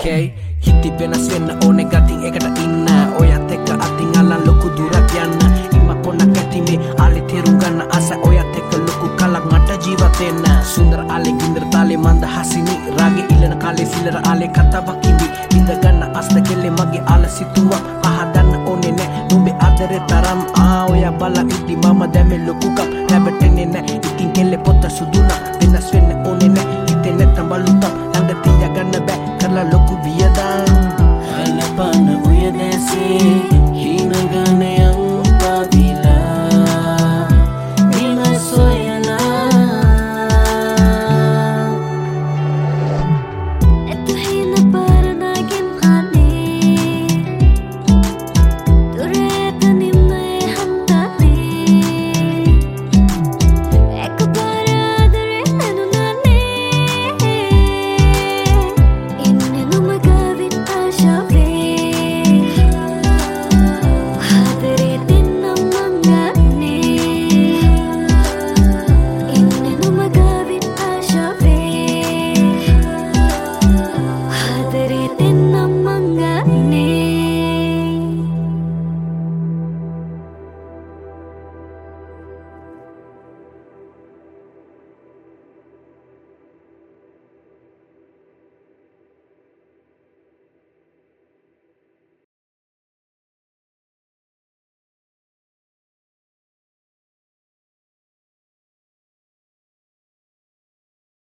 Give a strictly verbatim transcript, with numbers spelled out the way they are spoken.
okay හිති වෙනස් වෙන්න ඕනේ ගතින් එකට ඉන්න ඔයත් එක්ක අතින් අල්ලන් ලොකු දුරක් යන්න ඉම්ම පොන්නක් ඇති මේ ආලේ තේරුම් ගන්න ආස ඔයත් එක්ක ලොකු කලක් මට ජීවත් වෙන්න සුන්දර ආලේ ගින්දර තාලේ මන්ද හසිනි රාගේ ඉල්ලන කාලේ සිලර ආලේ කතාවක් ඉඳි ඉඳ ගන්න අස්ත කෙල්ලේ මගේ ආල සිතුවක් පහදන්න ඕනේ නෑ නුඹේ ආදරේ තරම් ආ ඔය බල ඉදි මම දැමෙ ලොකු කප් හැබටෙන්නේ නෑ ඉතින් කෙල්ලේ පොත සුදු